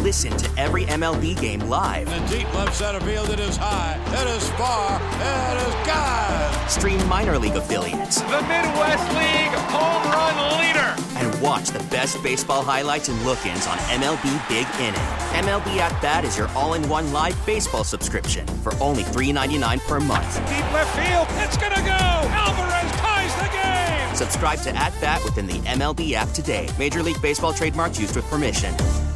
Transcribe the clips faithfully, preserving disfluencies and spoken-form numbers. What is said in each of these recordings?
Listen to every M L B game live. In the deep left center field, it is high, it is far, it is gone. Stream minor league affiliates. The Midwest League home run leader. And watch the best baseball highlights and look-ins on M L B Big Inning. M L B At Bat is your all-in-one live baseball subscription for only three dollars and ninety-nine cents per month. Deep left field, it's gonna go. Alvarez ties the game. Subscribe to At Bat within the M L B app today. Major League Baseball trademarks used with permission.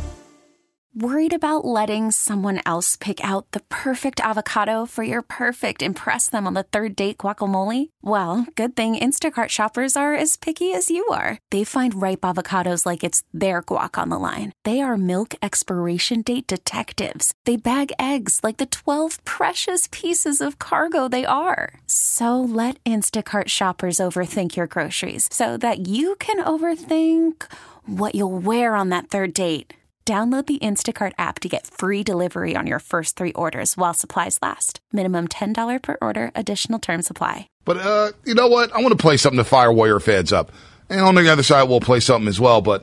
Worried about letting someone else pick out the perfect avocado for your perfect impress them on the third date guacamole? Well, good thing Instacart shoppers are as picky as you are. They find ripe avocados like it's their guac on the line. They are milk expiration date detectives. They bag eggs like the twelve precious pieces of cargo they are. So let Instacart shoppers overthink your groceries so that you can overthink what you'll wear on that third date. Download the Instacart app to get free delivery on your first three orders while supplies last. Minimum ten dollars per order. Additional terms apply. But uh, you know what? I want to play something to fire Warrior fans up. And on the other side, we'll play something as well. But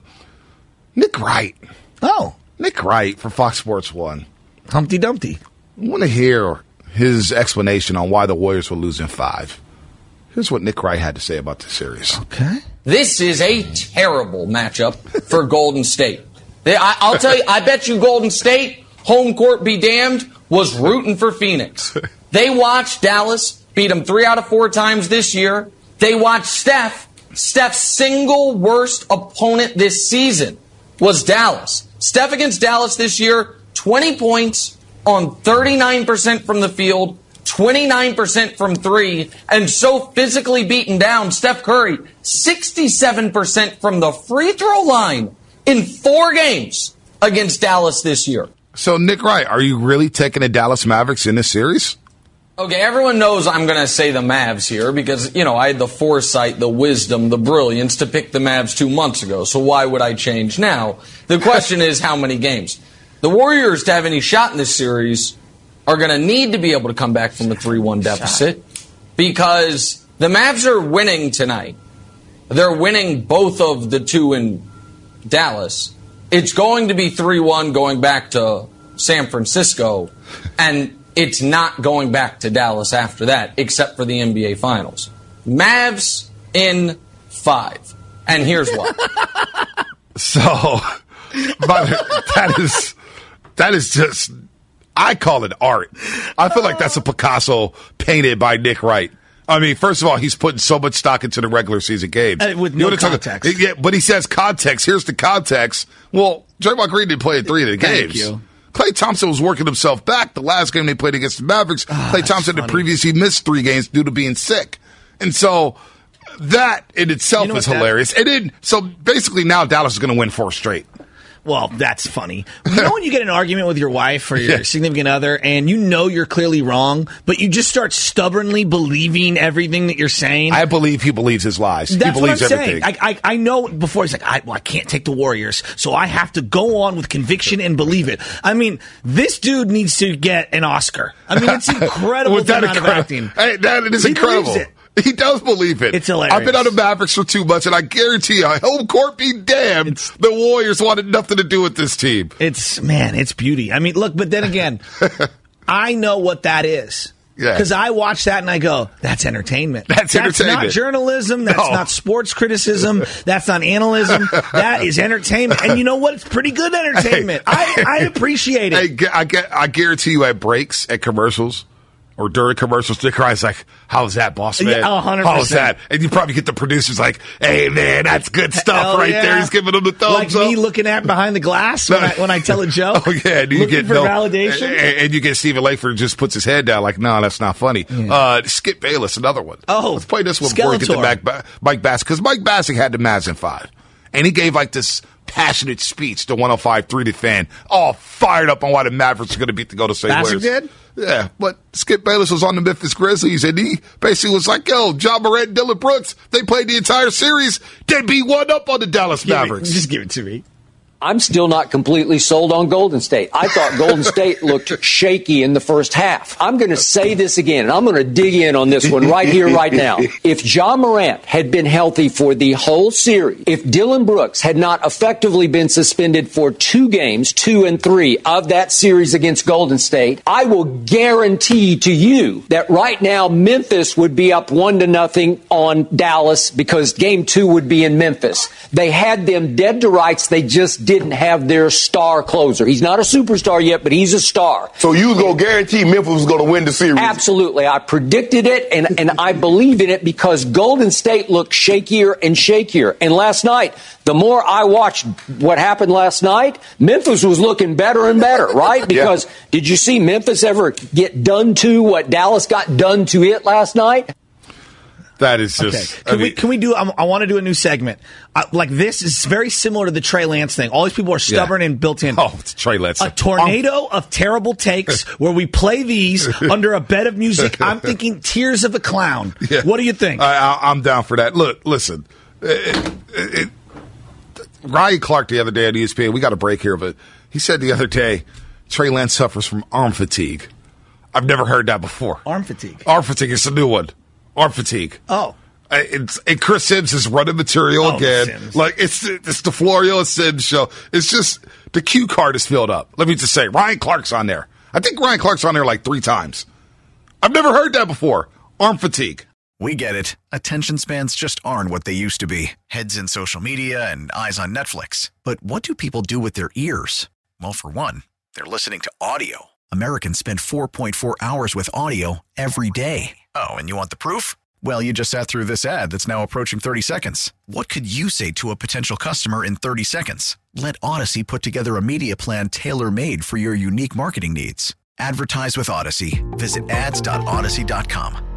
Nick Wright. Oh. Nick Wright for Fox Sports one. Humpty Dumpty. I want to hear his explanation on why the Warriors were losing five. Here's what Nick Wright had to say about this series. Okay. This is a terrible matchup for Golden State. I, I'll tell you, I bet you Golden State, home court be damned, was rooting for Phoenix. They watched Dallas beat them three out of four times this year. They watched Steph. Steph's single worst opponent this season was Dallas. Steph against Dallas this year, twenty points on thirty-nine percent from the field, twenty-nine percent from three, and so physically beaten down, Steph Curry, sixty-seven percent from the free throw line. In four games against Dallas this year. So, Nick Wright, are you really taking the Dallas Mavericks in this series? Okay, everyone knows I'm going to say the Mavs here because, you know, I had the foresight, the wisdom, the brilliance to pick the Mavs two months ago. So why would I change now? The question is how many games? The Warriors, to have any shot in this series, are going to need to be able to come back from a three one deficit because the Mavs are winning tonight. They're winning both of the two in Dallas. It's going to be three one going back to San Francisco, and it's not going back to Dallas after that, except for the N B A Finals. Mavs in five. And here's why. So, but that is, that is just, I call it art. I feel like that's a Picasso painted by Nick Wright. I mean, first of all, he's putting so much stock into the regular season games. Uh, with no context. Talk, yeah, but he says context. Here's the context. Well, Draymond Green didn't play in three of the Thank games. You. Klay Thompson was working himself back. The last game they played against the Mavericks, oh, Klay Thompson, the previous, he missed three games due to being sick. And so that in itself you know is hilarious. That- and then, so basically now Dallas is going to win four straight. Well, that's funny. You know when you get in an argument with your wife or your yeah. significant other and you know you're clearly wrong, but you just start stubbornly believing everything that you're saying? I believe he believes his lies. That's he believes what I'm everything. saying. I, I, I know before he's like, I, well, I can't take the Warriors, so I have to go on with conviction and believe it. I mean, this dude needs to get an Oscar. I mean, it's incredible the amount of acting. Hey, that is he incredible. It. He does believe it. It's hilarious. I've been on the Mavericks for two months, and I guarantee you, home court be damned, it's, the Warriors wanted nothing to do with this team. It's, man, it's beauty. I mean, look, but then again, I know what that is. Because yeah. I watch that and I go, that's entertainment. That's, that's entertainment. That's not journalism. That's no. not sports criticism. That's not analytism. That is entertainment. And you know what? It's pretty good entertainment. Hey, I, I appreciate it. Hey, I, I guarantee you at breaks, at commercials, or during commercials, Dick Wright's like, how's that, boss man? Yeah, one hundred percent. How's that? And you probably get the producers like, hey, man, that's good stuff Hell right yeah. there. He's giving them the thumbs like up. me looking at behind the glass when, I, when I tell a joke. Oh, yeah. And you looking get for no, validation. And, and you get Stephen Langford just puts his head down like, no, that's not funny. Yeah. Uh, Skip Bayless, another one. Oh, let's play this one before we get to Mike, ba- Mike Bassett. Because Mike Bassett had the Mavs in five. And he gave like this passionate speech to one oh five point three The Fan, all fired up on why the Mavericks are going to beat the Golden State Warriors. Bassett did? Yeah, but Skip Bayless was on the Memphis Grizzlies, and he basically was like, yo, Ja Morant and Dillon Brooks, they played the entire series. They'd be one up on the Dallas give Mavericks. It, just give it to me. I'm still not completely sold on Golden State. I thought Golden State looked shaky in the first half. I'm going to say this again, and I'm going to dig in on this one right here, right now. If Ja Morant had been healthy for the whole series, if Dillon Brooks had not effectively been suspended for two games, two and three of that series against Golden State, I will guarantee to you that right now Memphis would be up one to nothing on Dallas because game two would be in Memphis. They had them dead to rights. They just didn't have their star closer. He's not a superstar yet, but he's a star. So you was going to guarantee Memphis was going to win the series? Absolutely. I predicted it, and, and I believe in it because Golden State looked shakier and shakier. And last night, the more I watched what happened last night, Memphis was looking better and better, right? Because yeah. Did you see Memphis ever get done to what Dallas got done to it last night? That is just. Okay. Can I mean, we can we do? I, I want to do a new segment. Uh, like this is very similar to the Trey Lance thing. All these people are stubborn yeah. and built in. Oh, it's Trey Lance. A tornado oh. of terrible takes where we play these under a bed of music. I'm thinking Tears of a Clown. Yeah. What do you think? I, I'm down for that. Look, listen. It, it, it, Ryan Clark the other day on E S P N. We got a break here, but he said the other day Trey Lance suffers from arm fatigue. I've never heard that before. Arm fatigue. Arm fatigue is a new one. Arm fatigue. Oh. It's, and Chris Sims is running material oh, again. Sims. Like, it's it's the Florio Sims show. It's just, the cue card is filled up. Let me just say, Ryan Clark's on there. I think Ryan Clark's on there like three times. I've never heard that before. Arm fatigue. We get it. Attention spans just aren't what they used to be. Heads in social media and eyes on Netflix. But what do people do with their ears? Well, for one, they're listening to audio. Americans spend four point four hours with audio every day. Oh, and you want the proof? Well, you just sat through this ad that's now approaching thirty seconds. What could you say to a potential customer in thirty seconds? Let Odyssey put together a media plan tailor-made for your unique marketing needs. Advertise with Odyssey. Visit ads dot odyssey dot com.